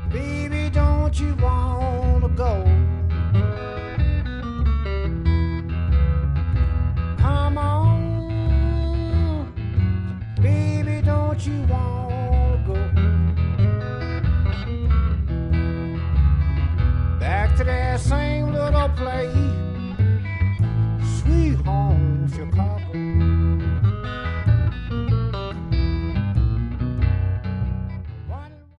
Baby, don't you wanna go? Come on, baby, don't you wanna go? Back to that same little place, sweet home Chicago.